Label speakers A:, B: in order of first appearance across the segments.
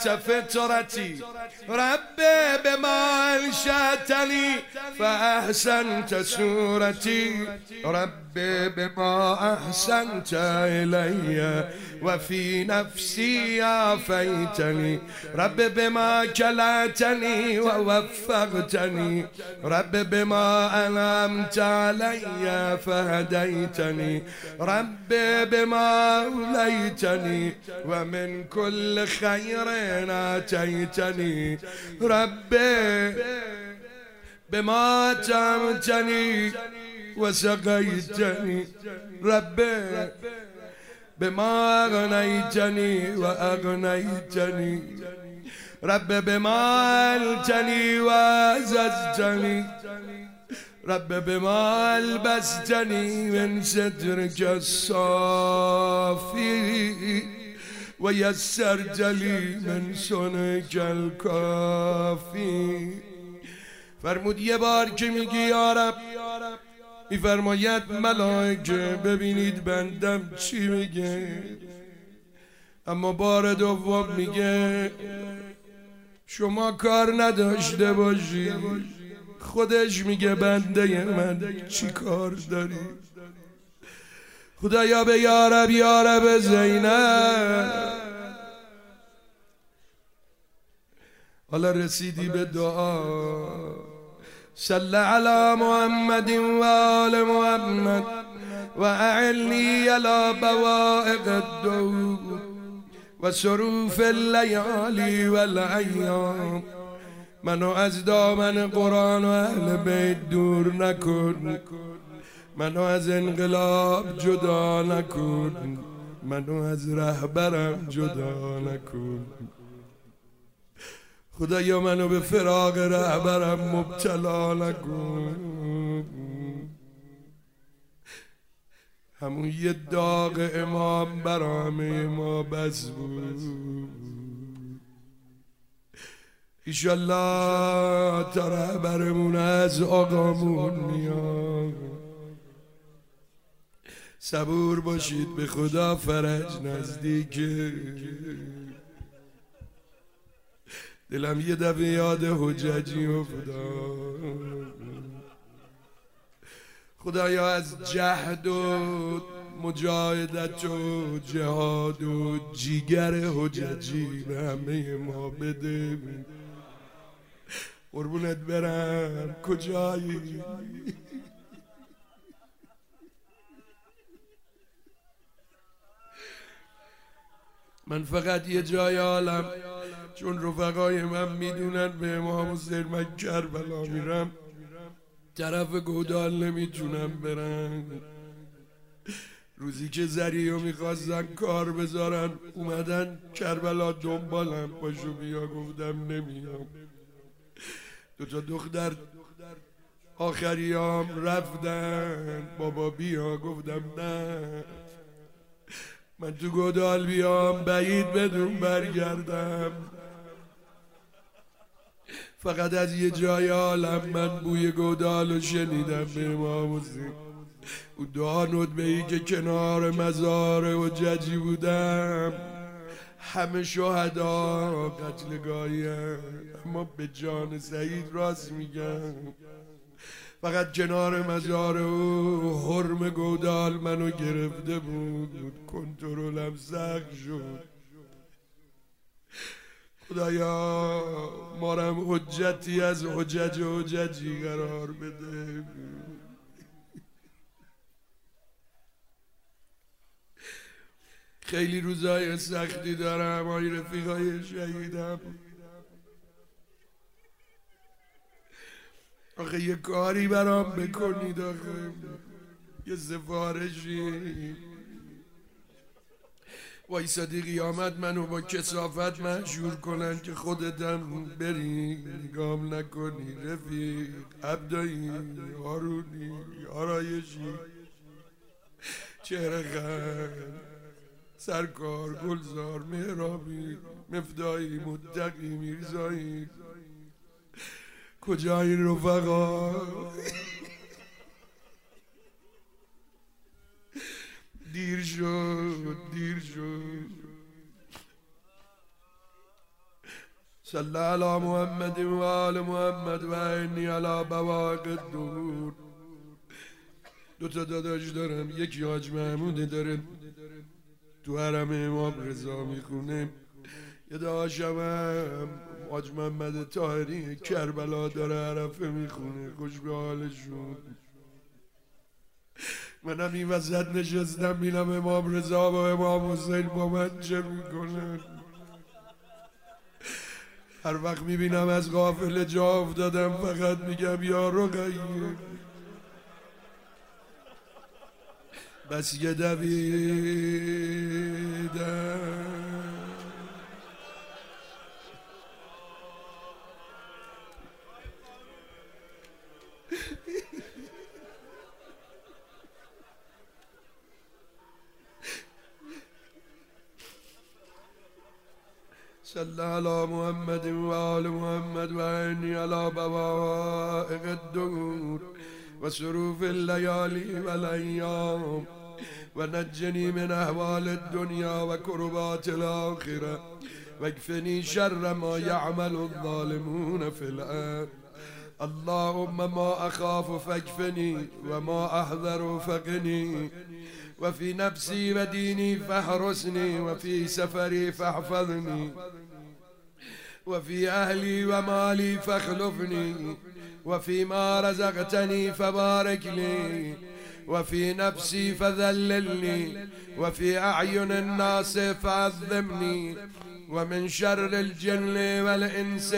A: درس فطرتي ربي بما أنشأتني فأحسنت صورتي ربي بما أحسنت إلي وفي نفسي عافيتني ربي بما كلأتني ووفقتني ربي بما أنعمت علي فهديتني ربي بما أوليتني ومن كل خير آتيتني ربي بما أطعمتني وسقيتني ربي بما أغنيتني وأغنيتني رب بما ألتني وأعززتني رب بما ألبستني من سترك الصافي ويسرت لي من صنعك الكافي. فرمود یه بار که میگی یا رب میفرماید ملائکه ببینید بندم چی میگه، اما بار دوم میگه شما کار نداشته باشی، خودش میگه بنده من چی کار داری. خدایا به یا رب زینب. حالا رسیدی به دعا صل علی محمد و آل محمد و اعنی علی بوائق الدور و صروف اللیالی و الایام. منو از دامن قرآن و اهل بیت دور نکن، منو از انقلاب جدا نکن، منو از رهبرم جدا نکن. خدایا منو به فراق رهبرم مبتلا نکن. همون یه داغ امام برامه ما بس بود. ایشالله تا رهبرمون از آقامون میاد. صبور باشید، به خدا فرج نزدیکه. دلم یه دفعه یاد حججی افتاد. خدایا از جهد و مجاهدت و جهاد و جیگر حججی به همه ما بده. قربونت برم، کجایی؟ من فقط یه جای عالم، چون رفقای من میدونن به امام حسین من کربلا میرم، طرف گودال نمیتونم برن. روزی که زریو میخواستن کار بذارن اومدن کربلا دنبالم، پاشو بیا، گفتم نمیام. دوتا دختر آخریام رفتن، بابا بیا، گفتم نه، من تو گودال بیام بعید بدون برگردم. فقط از یه جای عالم من بوی گودالو شنیدم به امام حسین. او دعا ندبه‌ای که کنار مزار حججی بودم، همه شهدا قتلگاهی هم. اما به جان سعید راست میگم، فقط کنار مزار او حرم گودال منو گرفته بود، کنترلم سخت شد. خدایا مارم حجتی از حججی قرار بده. خیلی روزای سختی دارم آی رفیقای شهیدم. آخه یه کاری برام بکنید، آخه یه سفارشی. وایسادی قیامت منو با کثافت محشور کنن که خودتم بری نگام نکنی. رفیق، عبدایی، هارونی، آرایشی، چهره خند، سرکار، گلزار، مهرابی، مفدایی، متقی، میرزایی، کجای رفقا؟ دیر شد. صلی علی محمد و آل محمد و انی علی بواق الدهور. دوتا داداش دارم، یکی حاج محمود داره تو حرم امام رضا میخونه، یه داشتم هم حاج محمد طاهری کربلا داره عرفه میخونه. خوش به حالشون. منم این وسط نشستم میرم امام رضا و امام حسین با من چه میکنن. هر وقت میبینم از قافله جا افتادم فقط میگم یا رقیه بس یه دویدم. صلی علی محمد و آل محمد و انی علی بوائق الدهور و صروف الليالي والأيام و نجنی من احوال الدنیا و کربات الآخرة واکفنی شر ما يعمل الظالمون في الأرض. اللهم ما أخاف فاكفني وما أحذر فقني وفي نفسي وديني فاحرسني وفي سفري فاحفظني وفي أهلي ومالي فاخلفني وفيما رزقتني فبارك لي وفي نفسي فذللني وفي أعين الناس فعظمني ومن شر الجن والإنس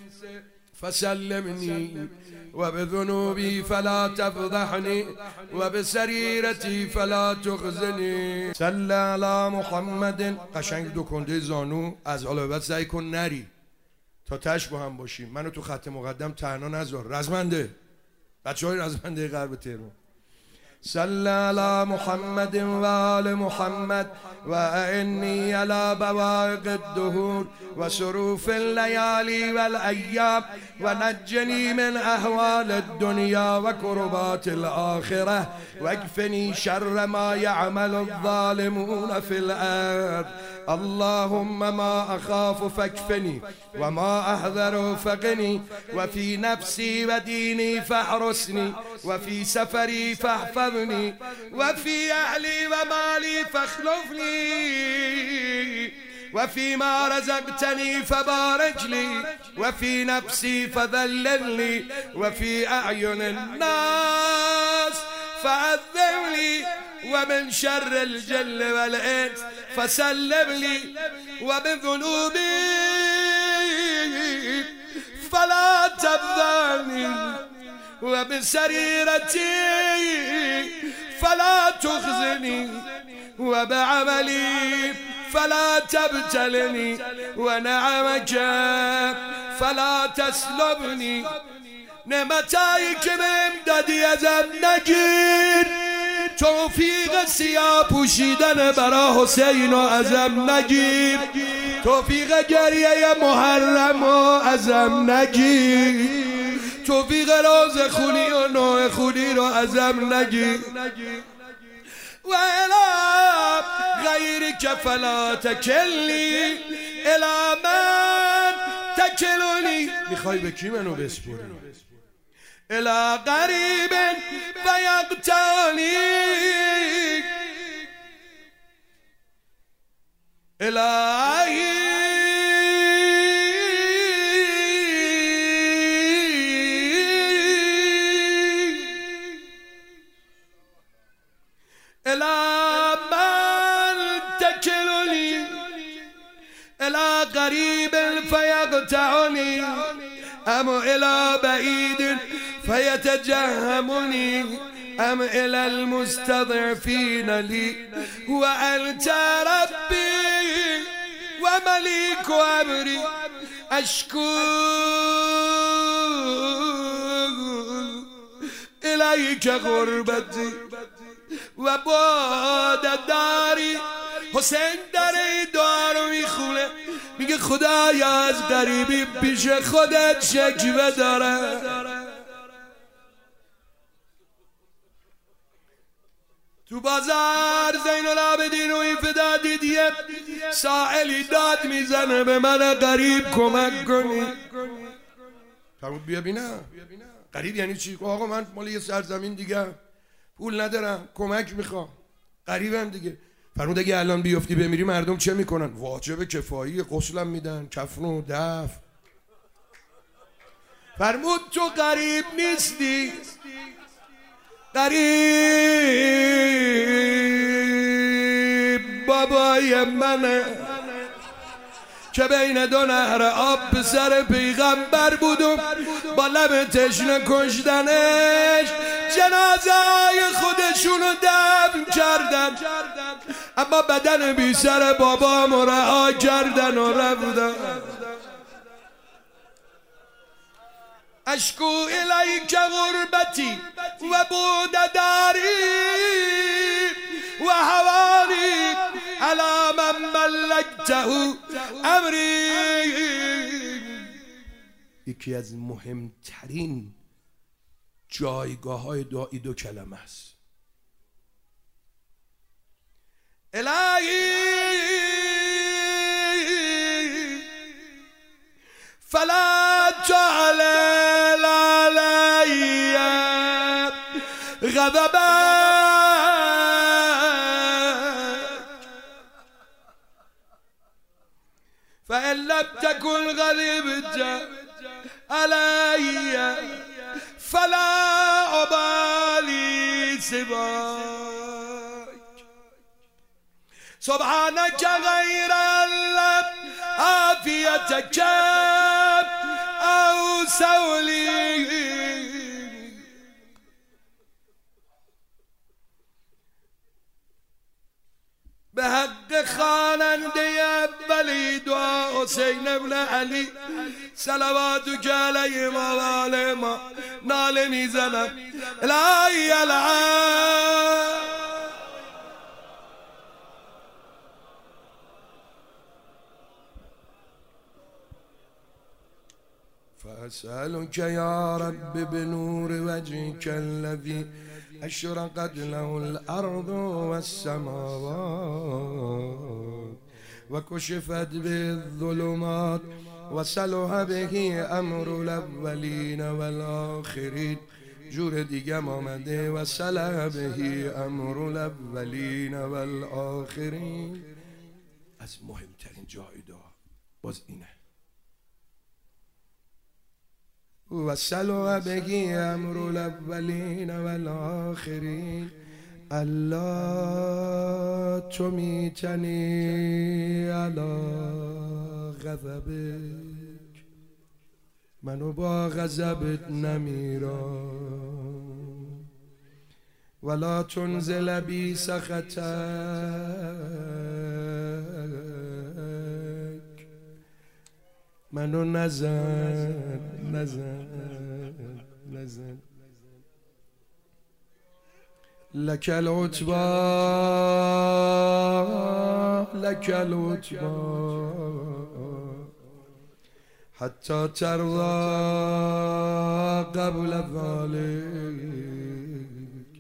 A: فسلمني وبذنوبي فلا تفضحني وبسريرتي فلا تخزني. صلى على محمد. قشنگ دو کنده زانو از حالا بعد سعی کن نری تا تش با هم باشیم. منو تو خط مقدم تنها نذار. رزمنده بچهای رزمنده غرب تهران. صلى على محمد وآل محمد وإني على بوائق الدهور وصروف الليالي والأيام ونجني من أهوال الدنيا وكربات الآخرة واكفني شر ما يعمل الظالمون في الأرض. اللهم ما أخاف فاكفني وما أحذر فقني وفي نفسي وديني فاحرسني وفي سفري فاحفظني وفي أهلي ومالي فاخلفني وفيما رزقتني فبارك لي وفي نفسي فذللني وفي أعين الناس فعذب لي ومن شر الجن والإنس فسلم لي وبذنوبي فلا تبذلني وبسريرتي فلا تخزني وبعملي فلا تبتلني ونعمك فلا تسلبني. نعمتایی که بهم دادی ازم نگیر. توفیق سیاه پوشیدن برا حسین و ازم نگیر. توفیق گریه محرم و ازم نگیر. توفیق روز خونی و نوع خونی رو ازم نگیر. و الا غیرک فلا تکلنی الی من تکلنی. میخوای به کی منو بسپوری؟ الی قریب فیقتلنی الهی الی من تکلنی الی قریب فیقتلنی ام الی بعید فيتجهمني أم إلى المستضعفين لي وأنت ربي ومليك أمري أشكو إليك غربتي وبعد داري. حسین در این دعا رو میخونه میگه خدایا از غریبی پیش خودت شکوه داره. تو بازار زین العابدین و این فدا دیدیه سائلی داد میزنه به من غریب کمک کنی. فرمود بیا بینم. غریب یعنی چی؟ آقا من مال یه سرزمین دیگه پول ندارم کمک میخوام. غریبم دیگه. فرمود اگه الان بیفتی بمیری مردم چه میکنن؟ واجب کفایی غسلم میدن کفن و دفن. فرمود تو غریب نیستی، غریب بابای منه که بین دو نهر آب پسر پیغمبر بودم با لب تشنه کشتنش جنازه های خودشونو دفن کردن اما بدن بی سر بابامو رها کردن و رفتن. اشکو الیک غربتی و بود داری و هوانی علی من ملکته امری. یکی از مهمترین جایگاه های دعایی دو کلمه است. الهی فلا تعلل علی غضبک فإن لم تكن غضبت علی فلا أبالي سواک. سبحانك غير عافيتك أو سولي. به حق خواننده اولی دعا حسین ابن علی صلواتک علیه ما و آله ما ناله میزنم. الهی الان فأسألك يا رب بنور وجهك الذي أشرقت له الأرض والسماوات وكشفت به الظلمات وصلح به أمر الأولين والآخرين. جور دیگم آمده وصلح به أمر الأولين والآخرين. از مهمترین جای دعا باز اینه. وصلح به امر الاولین والآخرین. الله تمیتنی علی غضبک، منو با غضبت نمیرم. ولا تنزل بی سخطک، منو نزن لك العتبى لك العتبى حتى ترضى قبل ذلك.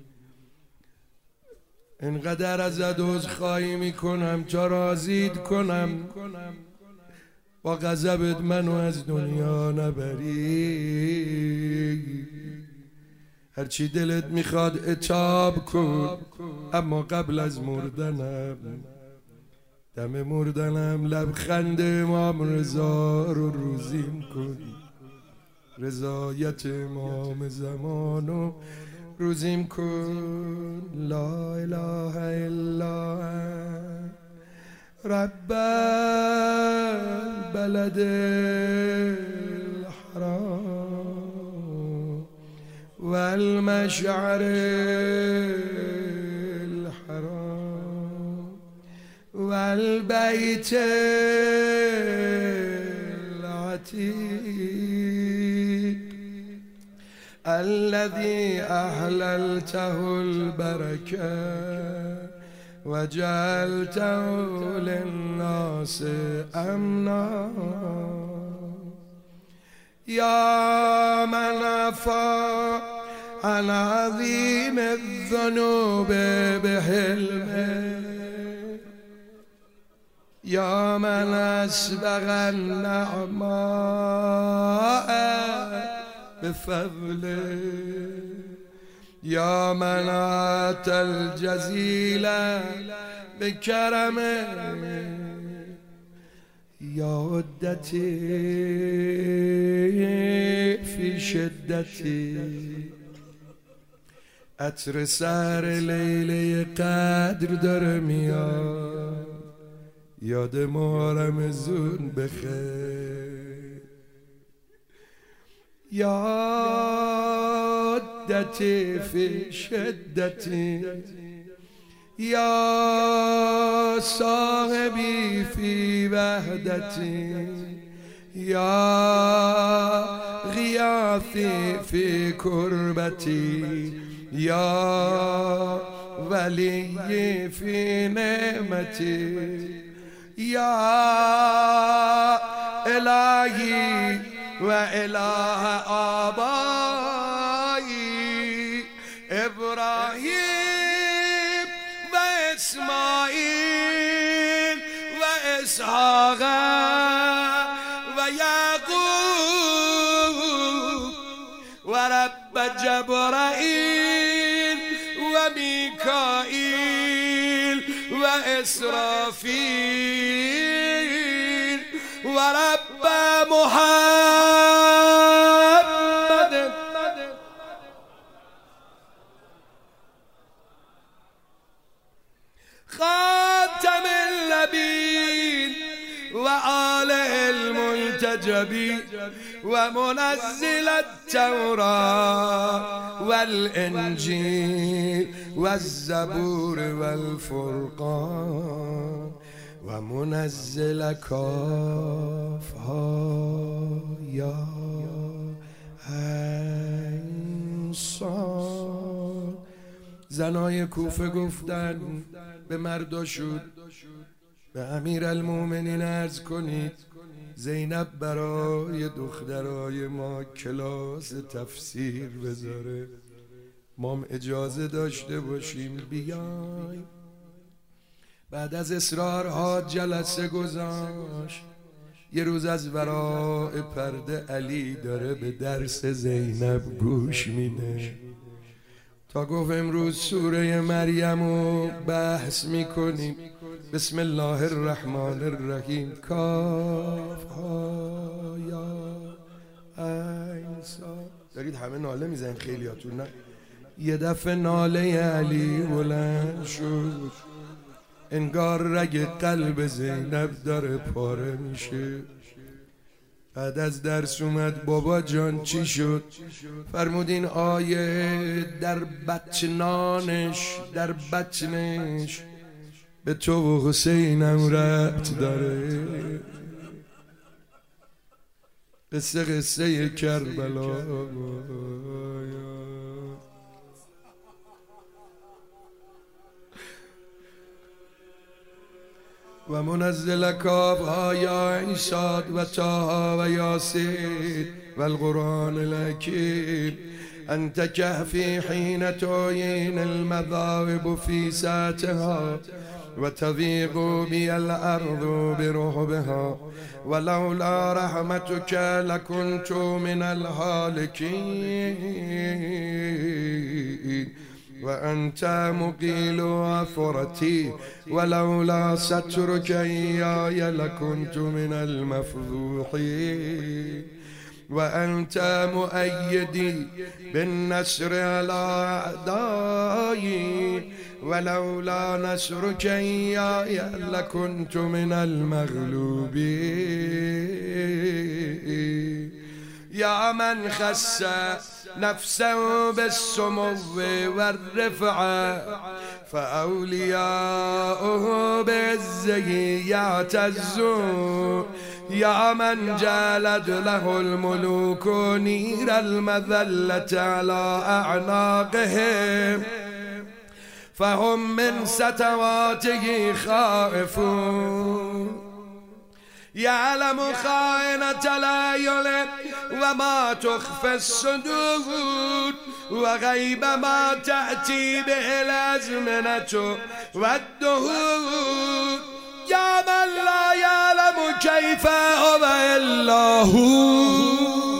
A: اینقدر ازت عذرخواهی میکنم تا راضیت کنم با غضبت منو از دنیا نبری. هرچی دلت میخواد عتاب کن اما قبل از مردنم دم مردنم لبخند امام رضا رو روزیم کن. رضایت امام زمانو روزیم کن. لا اله الا رب البلد الحرام والمشعر الحرام والبيت العتيق الذي أحللته البركة وجعلته للناس أمنا. يا من عفا عن عظيم الذنوب بحلمه يا من أسبغ النعماء بفضله يا من آتى الجزيل بكرمه يا عدتي في شدتي عطر سر لیله قدر داره میاد یاد ما رمضان بخیر یا عدتي في شدتي يا صاحبي في وحدتي يا غياثي في كربتي يا ولي في نعمتي يا إلهي وإله آبائي إبراهيم وإسماعيل وإسحاق ويعقوب ورب جبرائيل وميكائيل وإسرافيل ورب محمد خاتم النبيين وآله المنتجبين ومنزل التوراة والإنجيل والزبور والفرقان ومنزل كافها يا انسان. زنای کوفه گفتن به مرداشون به امیرالمومنین عرض کنید زینب برای دخترای ما کلاس تفسیر بذاره، ما اجازه داشته باشیم بیایم. بعد از اصرارها جلسه گذاشت. یه روز از ورای پرده علی داره به درس زینب گوش میده تا گفت امروز سوره مریم رو بحث میکنیم. بسم الله الرحمن الرحیم. کاف ها یا عین صاد. دارید همه ناله میزنید خیلیاتون نه؟ یه دفعه ناله علی بلند شد، انگار رگ قلب زینب داره پاره میشه. بعد از درس اومد بابا جان چی شد؟ فرمودین آیه در بطنانش در بطنش به تو و حسینم ربط داره. قصه کربلا. و منزل کافها یا عین صاد و طه و یاسین و القرآن الحکیم. انت کهفی حین تعین المذاهب فی ساعتها و تضیق بی الارض برهبها ولولا رحمتك لكنت من الهالكين وأنت مقيل عثرتي ولولا سترك إياي لكنت من المفضوحين وأنت مؤيدي بالنصر على أعدائي ولولا نصرك إياي لكنت من المغلوبين يا من خس نفسه بالسمو والرفعة فأولياؤه بعزه يعتزون يا من جالت له الملوك نير المذلة على أعناقهم فهم من ستواته خائفون یعلم خائنة الأعین و ما تخفی الصدور و غیب ما تأتی به الازمنة و الدهور یا من لا یعلم کیف هو الا هو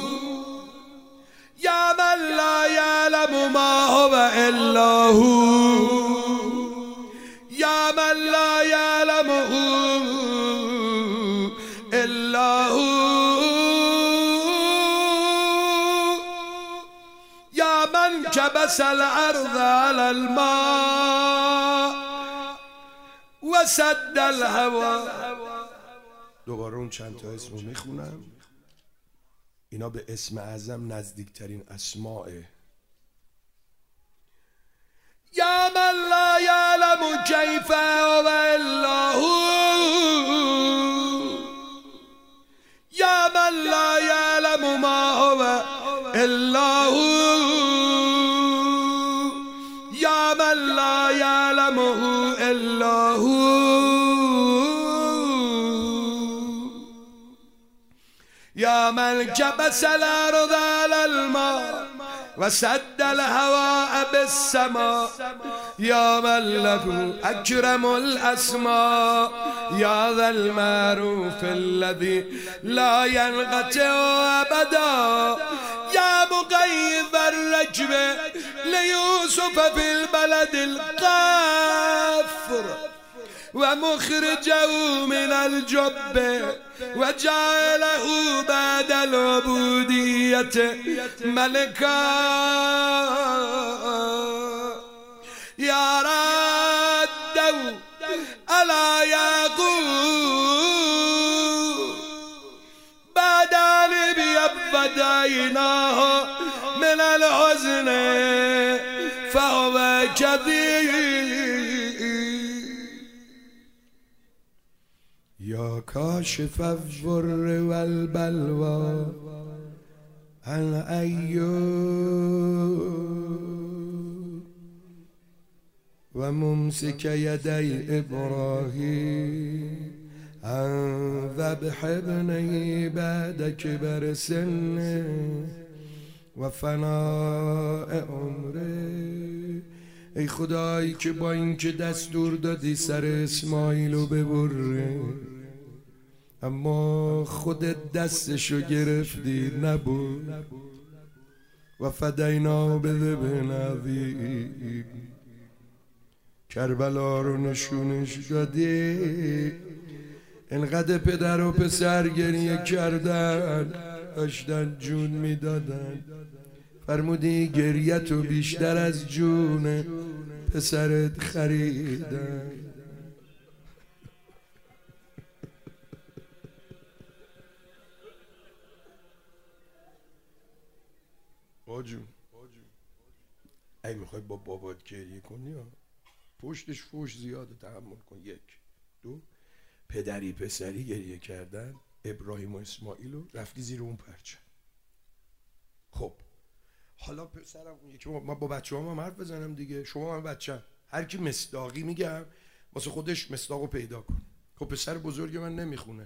A: یا من لا یعلم ما هو الا هو یا من لا یعلم الا هو یا من کبس الارض علی الماء و سد الهوا. دوباره اون چند تا اسمو میخونم، اینا به اسم اعظم نزدیکترین اسماءه. یا من لا یعلم کیف هو الا هو یا من لا یعلم ما هو الا هو یا من لا یعلمه الا هو یا من کبس الارض علی الماء و سد الهواء بالسماء یا من له اکرم الاسماء یا ذا المعروف الذي لا ينقطع ابدا یا مقیض الرجب لیوسف فی البلد القفر و مخرجه من الجب و جعله بعد العبودیت ملکا یا رده علی یعقوب بعد ان بیبد عیناه من الحزن فهو کذیب یا کاشف الضر والبلوى عن ایوب و ممسک یدی ابراهیم عن ذبح ابنه بعد کبر سنه و فناء عمره. ای خدایی که با اینکه دستور دادی سر اسماعیلو ببره، اما خودت دستشو گرفتی نبود. و فدینا بذبح عظیم، کربلا رو نشونش دادی. انقدر پدر و پسر گریه کردن، داشتن جون میدادن. فرمودی گریتو بیشتر از جون پسرت خریدن. باجون ای میخوای با بابات گریه کنی پشتش فوش زیاده، تحمل کن. یک دو، پدری پسری گریه کردن، ابراهیم و اسماعیلو رفتی زیر اون پرچه. خب حالا پسرم اون یکی، ما با بچه هم حرف بزنم دیگه. شما من بچه هم. هر کی مصداقی میگم واسه خودش مصداقو پیدا کن. خب پسر بزرگ من نمیخونه،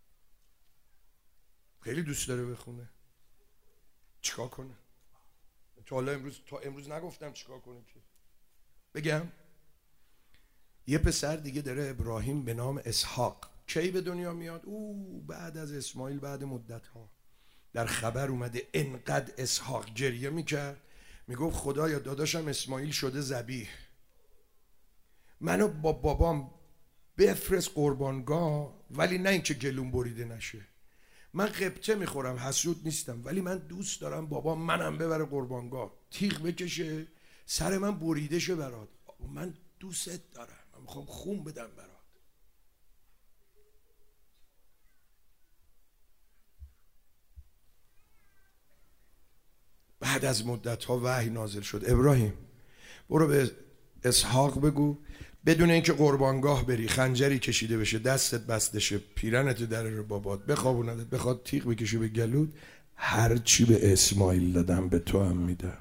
A: خیلی دوست داره بخونه، چیکار کنه؟ تا امروز نگفتم چیکار کنه که بگم. یه پسر دیگه داره ابراهیم به نام اسحاق. کی به دنیا میاد؟ بعد از اسماعیل، بعد مدت ها. در خبر اومده انقدر اسحاق گریه میکرد، میگفت خدایا داداشم اسماعیل شده ذبیح، منو با بابام بفرست قربانگاه، ولی نه اینکه گلوم بریده نشه. من قبطه میخورم، حسود نیستم، ولی من دوست دارم بابام منم ببره قربانگاه، تیغ بکشه سر من بریده شه برات. من دوست دارم، من میخوام خون بدم برات. بعد از مدت ها وحی نازل شد، ابراهیم برو به اسحاق بگو بدون اینکه قربانگاه بری خنجری کشیده بشه، دستت بسته شه، پیرنت در رو بابات بخوابوندت، بخواد تیغ بکشه به گلود، هر چی به اسماعیل دادم به تو هم میدم،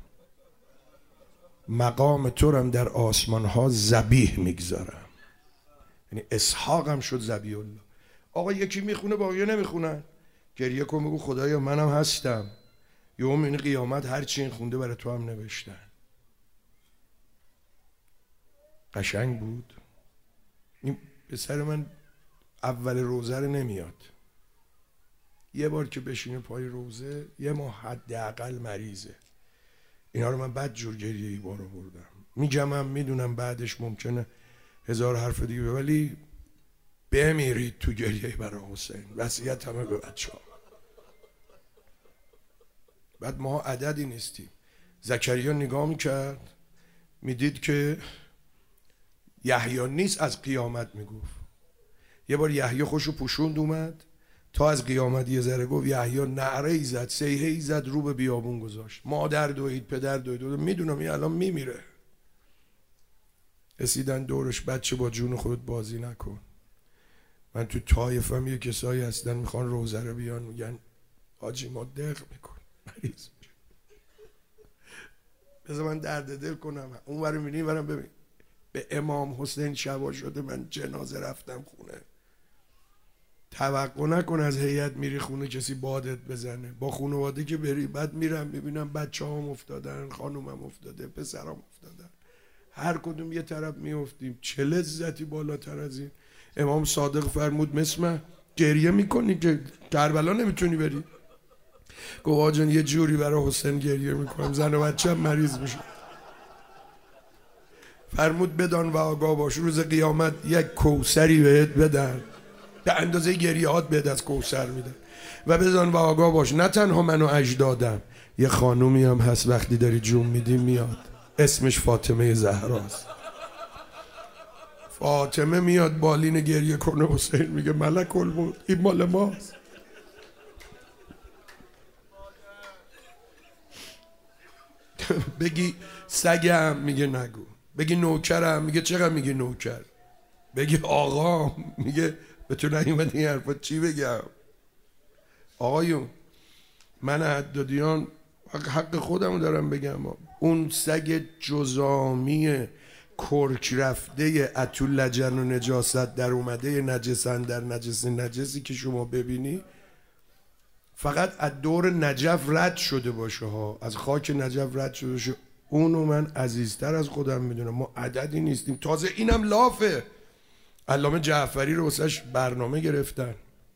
A: مقام تو هم در آسمان ها ذبیح میگذارم. یعنی اسحاق هم شد ذبیح الله. آقا یکی میخونه باقی نمیخونن. گریه کن بگو خدایا منم هستم، یوم این قیامت هر چی این خونده برای تو هم نوشتن. قشنگ بود. این پسر من اول روزه رو نمیاد، یه بار که بشینه پای روزه یه ماه حداقل مریضه. اینا رو من بد جور گریه ای بارو بردم. میگم میدونم بعدش ممکنه هزار حرف دیگه، ولی بمیرید تو گریه برای حسین. وصیت همه به بچه‌ها. بعد ما عددی نیستیم. زکریا نگاه میکرد میدید که یحیی نیست، از قیامت میگفت. یه بار یحیی خوشو پوشوند اومد تا از قیامت یه ذره گفت، یحیی نعره ای زد، صیحه ای زد، رو به بیابون گذاشت. مادر دوید، پدر دوید. میدونم این الان میمیره. رسیدن دورش، بچه با جون خودت بازی نکن. من تو طایفم یه کسایی هستن میخوان روزه رو بیان میگن حاجی ما دق میکن مریض میشه. بذار من درد دل کنم. اون ور میبینی برم ببین به امام حسین شبا شده من جنازه رفتم خونه. توقع نکن از هیئت میری خونه کسی بادت بزنه. با خانواده که بری بعد میرم میبینم بچه هم افتادن، خانومم افتاده، پسرم افتادن، هر کدوم یه طرف میافتیم. چه لذتی بالاتر از این. امام صادق فرمود مسمع گریه میکنی که کربلا نمیتونی بری؟ گفت آقا جان یه جوری برای حسین گریه میکنم زن و بچه هم مریض میشه. فرمود بدان و آگاه باش روز قیامت یک کوثری بهت بدن به اندازه گریهات بهت از کوثر میدن. و بدان و آگاه باش نه تنها منو اجدادم، یه خانومی هم هست وقتی داری جون میدی میاد، اسمش فاطمه زهراست. فاطمه میاد بالین گریه کنه، حسین میگه ملک الموت این مال ماست. بگی سگم میگه نگو، بگی نوکرم میگه چقدر میگه نوکر، بگی آقا میگه به تو نیومد این حرفا چی بگم. آقایون من حدادیان حق خودمو دارم بگم، اون سگ جزامی کرک رفته اتو لجن و نجاست در اومده نجسن در نجسی که شما ببینی فقط از دور نجف رد شده باشه ها، از خاک نجف رد شده باشه، اونو من عزیزتر از خودم میدونم. ما عددی نیستیم. تازه اینم لافه. علامه جعفری رو واسش برنامه گرفتن.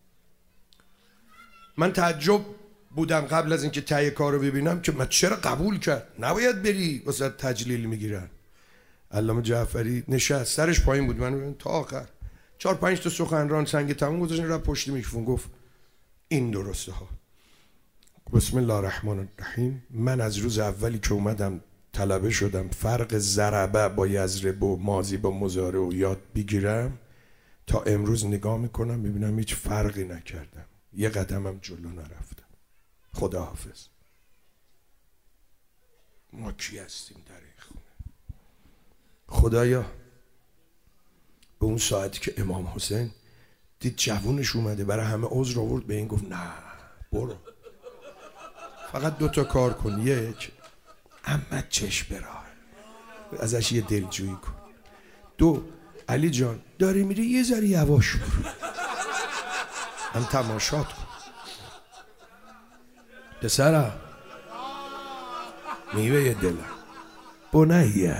A: من تعجب بودم قبل از اینکه تهیه کار رو ببینم که من چرا قبول کرد، نباید بری واسه تجلیل میگیرن. علامه جعفری نشست سرش پایین بود، من تا آخر 4-5 تا سخنران سنگ تموم گذاشتن رفت پشت میکروفون گفت این درسته ها. بسم الله الرحمن الرحیم. من از روز اولی که اومدم طلبه شدم فرق ضربه با یضرب و ماضی با مضارع و یاد بگیرم تا امروز نگاه میکنم میبینم هیچ فرقی نکردم، یه قدمم جلو نرفتم. خداحافظ. ما کی هستیم در این خونه؟ خدایا به اون ساعتی که امام حسین دید جوونش اومده برای همه عذر آورد، به این گفت نه برو فقط 2 تا کار کن. یک احمد چشم براه ازش یه دلجویی کن. 2 علی جان داری میری یه ذره یواش برو هم تماشات کن. پسرم میوه دلم بنیه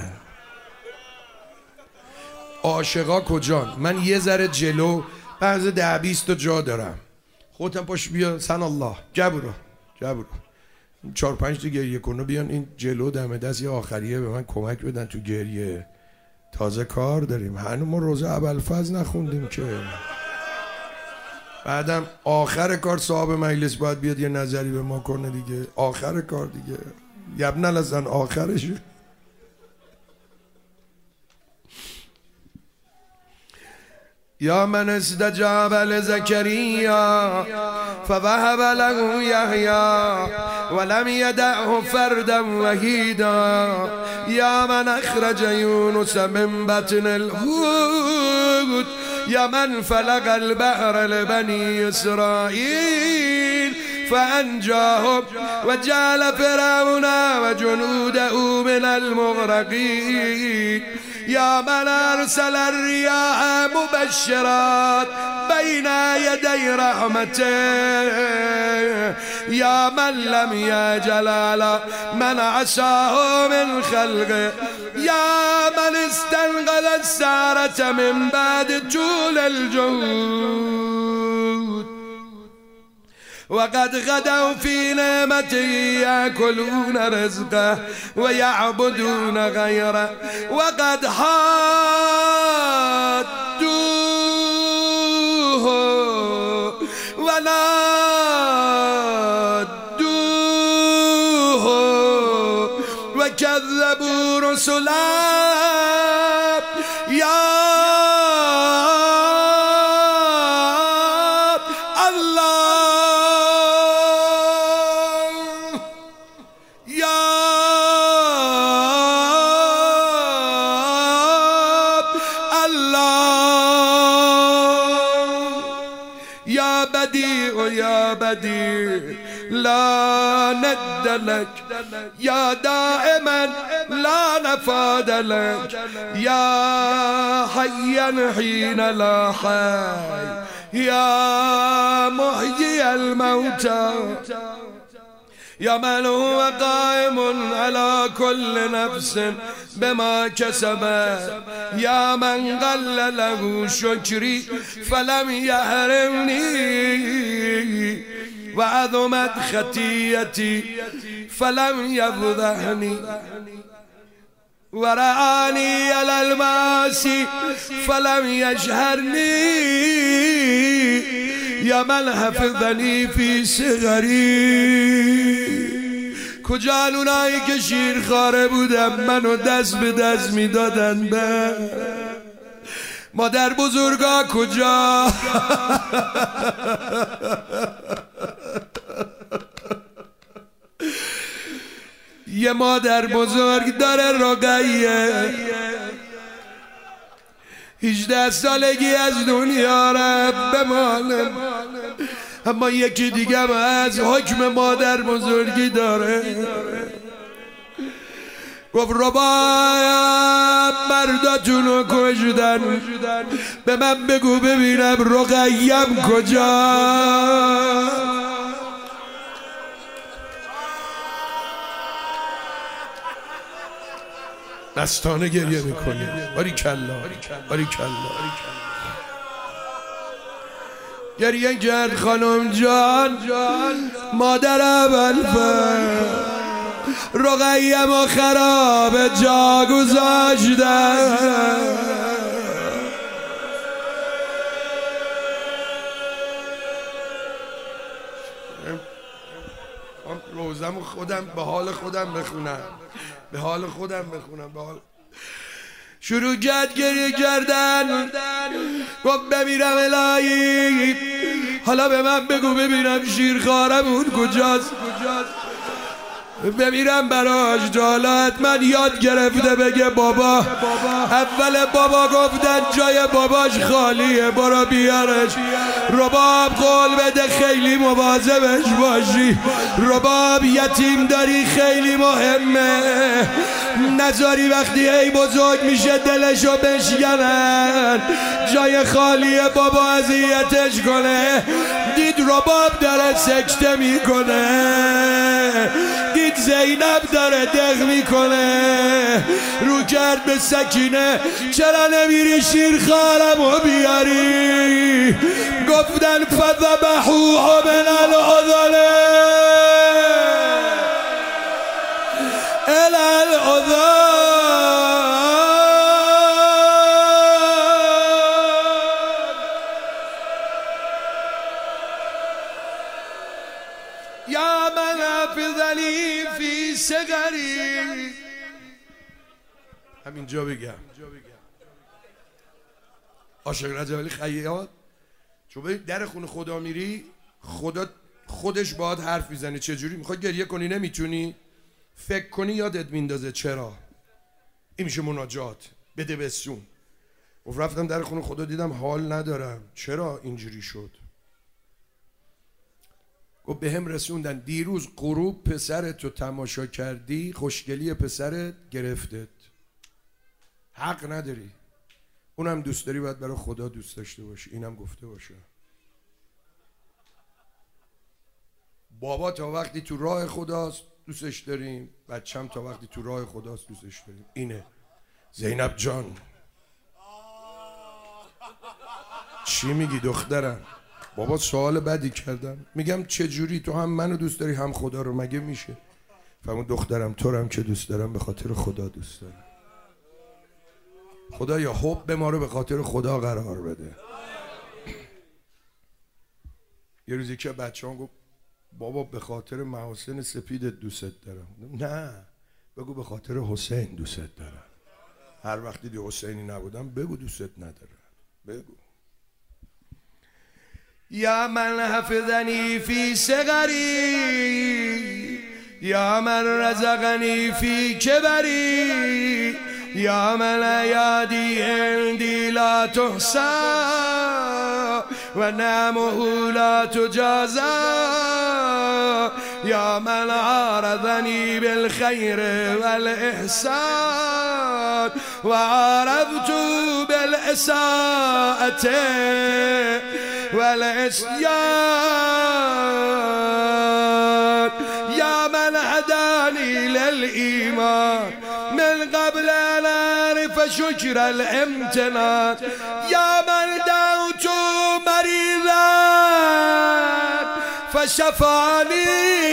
A: عاشقا کجان؟ من یه ذره جلو بعض 10-20 تا جا دارم، خودم پاش بیا سن الله جبرو 4-5 تا گریه کنه بیان این جلو دم دست یه آخریه به من کمک بدن تو گریه. تازه کار داریم، هنوز ما روزه ابوالفضل نخوندیم که. بعدم آخر کار صاحب مجلس باید بیاد یه نظری به ما کنه دیگه. آخر کار دیگه یبنه لزن آخرشه. یا من استجاب لزکریا فوهب له یحیی ولم یدعه فردا وحیدا یا من اخرج یونس من بطن الحوت یا من فلق البحر لبنی اسرائیل فانجاهم و جعل فرعون و جنوده من المغرقین یا من ارسل الرياح مبشرات بین بين يدي رحمته يا من لم يجل على من عساه من خلقه يا من استنقذ السارة من بعد طول الجهود وقد غدوا في نعمته يأكلون رزقه ويعبدون غيره وقد حادوه ونادوه وكذبوا رسله يا بديع لا ند لك يا دائما لا نفاد لك يا حيا حين لا حي يا محيي الموتى يا من هو قائم على كل نفس بما كسبت يا من قل له شكري فلم يحرمني وعظمت خطيئتي فلم يفضحني ورعاني على المعاصي فلم يجهرني يا من حفظني في صغری کجا اونایی که شیرخواره بودن منو دست به دست میدادن به مادر بزرگا کجا یه مادر بزرگ داره رقیه 18 سالگی از دنیا رفت بمانه اما یکی دیگه از حکم مادر بزرگی داره گفت رباب مرداتونو کشدن به من بگو ببینم رقیم کجا دستانه گریه میکنه باریکلا باریکلا گریه کرد خانم جان مادر ابوالفضل رقیم و خراب جا گذاشتن روزم خودم به حال خودم بخونم به حال خودم بخونم به حال شروع کرد گریه کردن گفت بمیرم الهی حالا به من بگو ببینم شیرخوارمون کجاست بمیرم براش جالت من یاد گرفته بگه بابا اول بابا گفتن جای باباش خالیه برو بیارش رباب قول بده خیلی مواظبش باشی رباب یتیم داری خیلی مهمه نذاری وقتی ای بزرگ میشه دلشو بشکنن جای خالیه بابا اذیتش کنه دید رباب داره سکته میکنه دید زینب داره دق میکنه رو کرد به سکینه چرا نمیری شیرخوارمو بیاری گفتن فذبحوه من العضل الى العضل یا من حفظنی فی صغری همینجا بگم عاشق رجب علی خیاط چون در خونه خدا میری خدا خودش باهات حرف میزنه چجوری میخوای گریه کنی نمیتونی فکر کنی یادت میندازه چرا این میشه مناجات بده بسون و رفتم در خونه خدا دیدم حال ندارم چرا اینجوری شد گفت به هم رسوندن دیروز غروب پسرتو تماشا کردی خوشگلی پسرت گرفتت حق نداری اونم دوست داری باید برای خدا دوست داشته باشی اینم گفته باشه بابا تا وقتی تو راه خداست دوستش داریم، بچم تا وقتی تو راه خداست دوستش داریم. اینه زینب جان. چی میگی دخترم؟ بابا سوال بدی کردم. میگم چجوری تو هم منو دوست داری هم خدا رو؟ مگه میشه؟ فهمون دخترم تو رو هم که دوست دارم به خاطر خدا دوست دارم. خدا یا حب ما رو به خاطر خدا قرار بده. یه روزی که بچه هم گفت بابا به خاطر محاسن سپیدت دوست دارم. نه بگو به خاطر حسین دوست دارم. هر وقت دیدی حسینی نبودم بگو دوست ندارم. بگو یا من حفظنی فی صغری، یا من رزقنی فی کبری، یا من ایادی عندی لا تحصى و نعمه لا تجازى، یا من عارضنی بالخیر والاحسان و عرفت بالاساءة والعصيان، یا من هداني للإيمان من قبل أن أعرف شكر الامتنان، یا من دعوت مريضا فشفاني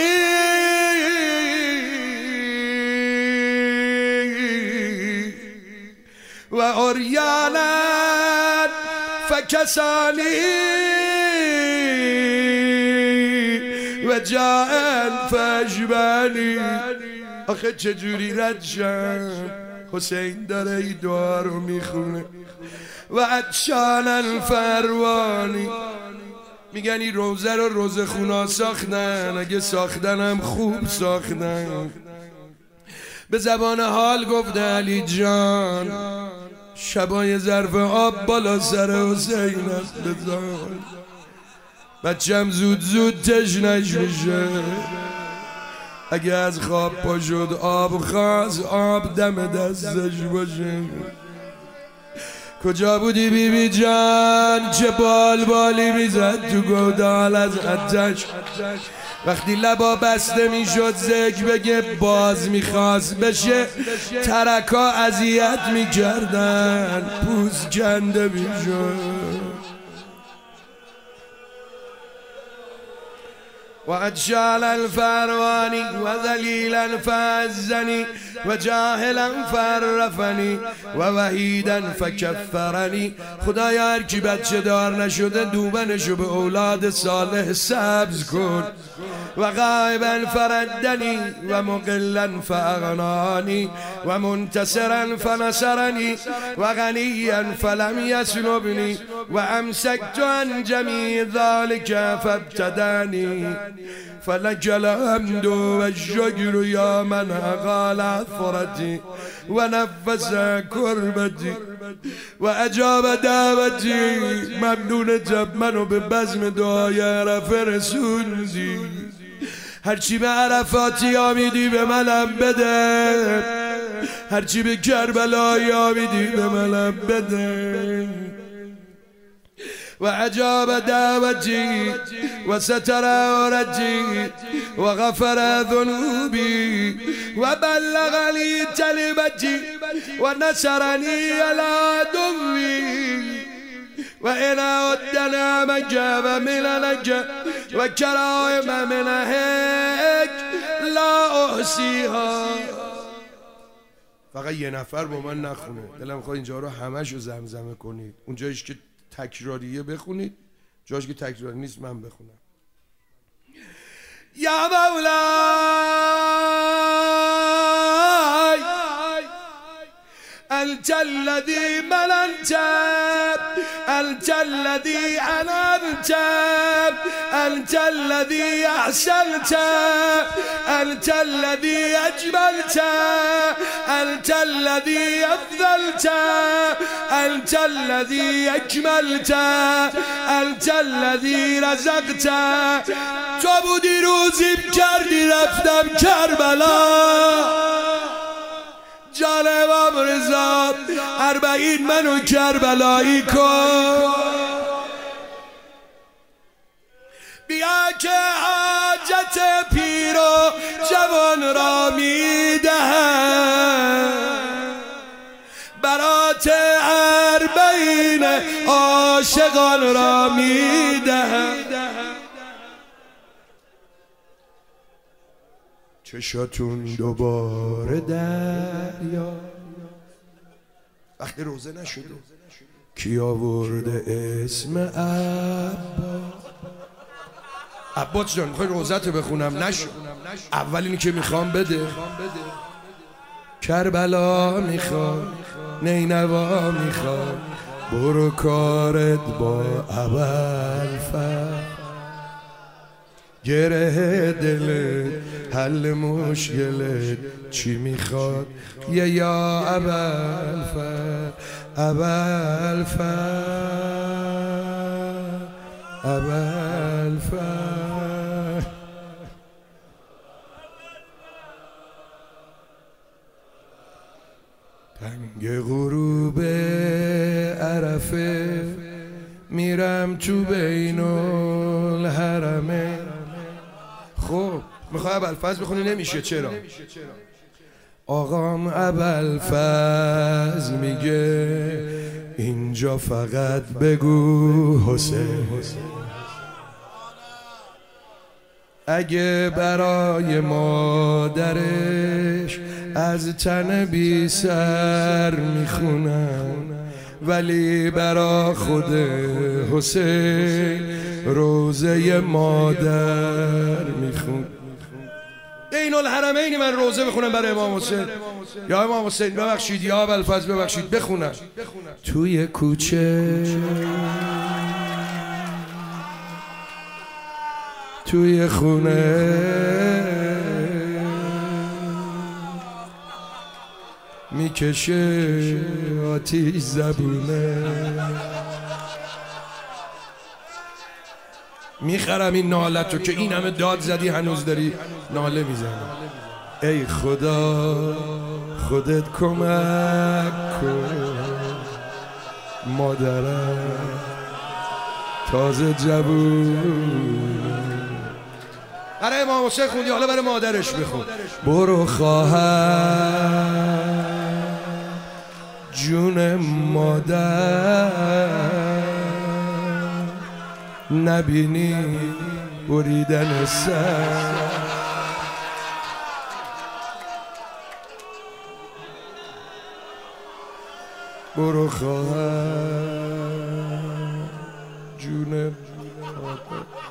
A: وعريانا فكساني وجاء فاجباني. آخه چجوری رد شم؟ حسین داره ای دعا رو میخونه. و عطشان الفروانی، میگن این روزه رو روزه خونا ساختن، اگه ساختنم خوب ساختن. به زبان حال گفته علی جان شبای ظرف آب بالا سر حسین است بذار، بچم زود زود تشنش میشه. اگه از خواب پا شد آب خواست آب دم دستش باشه. کجا بودی بی بی جان؟ چه بال بالی میزد تو گودال از آتش. وقتی لبا بسته میشد ذکر بگه باز میخواست بشه، ترکا اذیت میکردن پوست کنده میشد. وعطشان الفرواني وذليلا فعزني وجاهلا فعرفني ووحيدا فكفرني. خدایا هر کی بچه دار نشده دوبنشو به اولاد صالح سبز کن. و غائبا فردني و مقلا فاغناني و منتصرا فنصرني و غنيا فلم يسلبني و امسكت عن جميع ذلك فابتداني. فلك الحمد والشكر يا من أقال عثرتي ونفس كربتي وأجاب دعوتي. ممنونتم منو به بزم دعای عرف رسوندی. هرچی به عرفاتی آمیدی به منم بده، هرچی به کربلایی آمیدی به منم بده. وأجاب دعوتي وستر عورتي وغفر ذنوبي وبلغ لي كلمتي ونصرني على عدوي. وإن عدت نعمك ومننك وكرائم منهك لا أحصيها. فقط یه نفر با من نخونه. دلم خواهد اینجا رو همشو زمزمه کنید. اونجایش که تکراریه بخونید، جاش که تکراری نیست من بخونم. یا مولای انت الذی مننت، انت الذی انعمت، انت الذی احسنت، انت الذی اجملت، انت الذی افضلت، انت الذی اکملت، انت الذی رزقت. تو بودی روزیم کردی رفتم کربلا. جان امام رضا 40 منو کربلایی کن. بیا که حاجت برات پیر و جوان را میدهم، برات اربعین عاشقان را میدهم. چشاتون دوباره دریا وقتی روزه نشده کی آورده اسم عباس جان؟ میخوای روزت رو بخونم؟ نشد. اولینی که میخوام بده. کربلا میخوام، نینوا میخوام، برو کارت با ابوالفضل، گره دلت حل مشکلت چی میخواد یا ابوالفضل، ابوالفضل، ابوالفضل. تنگ غروب عرفه میرم تو بین الحرمه. خب میخوای ابوالفضل بخونی؟ نمیشه. چرا؟ آقام ابوالفضل میگه اینجا فقط بگو حسین. اگه برای مادرش از تن بی سر میخونن، ولی برا خود حسین روزه مادر میخون. این الحرمینی من روزه بخونم برای امام حسین. یا امام حسین ببخشید، یا ابوالفضل ببخشید، بخونم توی کوچه، توی خونه، میکشه آتیش زبونه. میخرم این نالتو که این همه داد زدی هنوز داری ناله میزنی. ای خدا خودت کمک کن، مادرم تازه جوون. برای امام حسین خوندی، حالا برای مادرش بخون. برو خواهر جون مادر، نبینی بریدن سر. برو خواهر جون مادر.